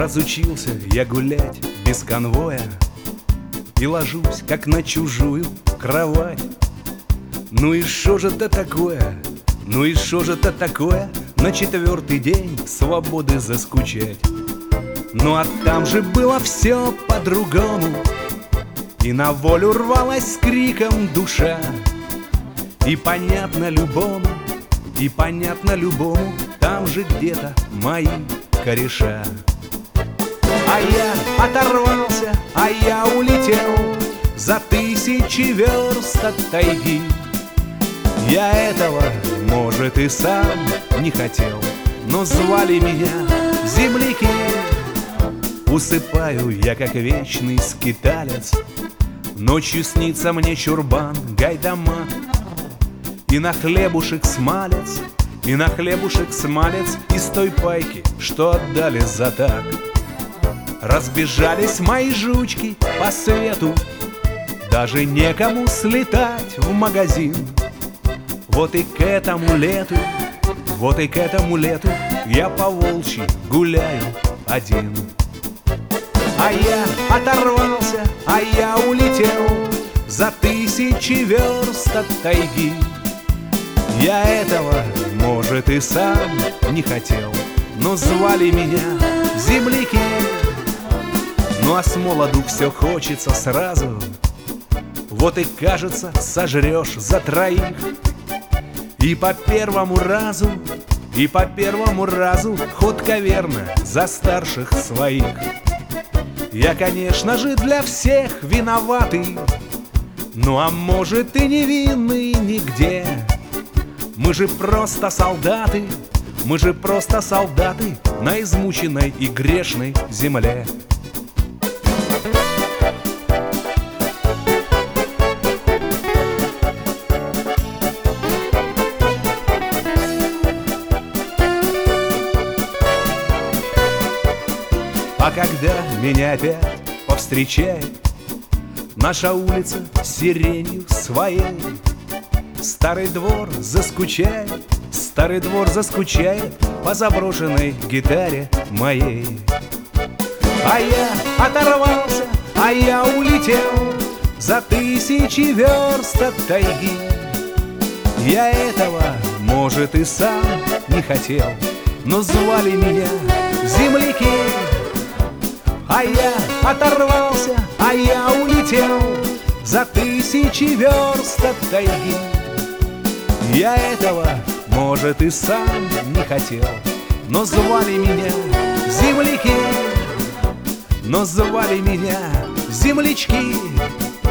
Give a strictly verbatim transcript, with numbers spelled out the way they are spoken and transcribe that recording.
Разучился я гулять без конвоя и ложусь, как на чужую кровать. Ну и шо же это такое? Ну и шо же это такое? На четвертый день свободы заскучать. Ну а там же было все по-другому, и на волю рвалась с криком душа. И понятно любому, и понятно любому, там же где-то мои кореша. А я оторвался, а я улетел за тысячи верст от тайги. Я этого, может, и сам не хотел, но звали меня земляки. Усыпаю я, как вечный скиталец, ночью снится мне чурбан гайдамак. И на хлебушек смалец, и на хлебушек смалец из той пайки, что отдали за так. Разбежались мои жучки по свету, даже некому слетать в магазин. Вот и к этому лету, вот и к этому лету я по волчьи гуляю один. А я оторвался, а я улетел за тысячи верст от тайги. Я этого, может, и сам не хотел, но звали меня земляки. Ну а с молоду все хочется сразу, вот и кажется, сожрешь за троих. И по первому разу, и по первому разу ходка верна за старших своих. Я, конечно же, для всех виноватый, ну а может и невинный нигде. Мы же просто солдаты, мы же просто солдаты на измученной и грешной земле. А когда меня опять повстречает наша улица сиренью своей, старый двор заскучает, старый двор заскучает по заброшенной гитаре моей. А я оторвался, а я улетел за тысячи верст от тайги. Я этого, может, и сам не хотел, но звали меня земляки. А я оторвался, а я улетел за тысячи верст от тайги. Я этого, может, и сам не хотел, но звали меня земляки, но звали меня землячки.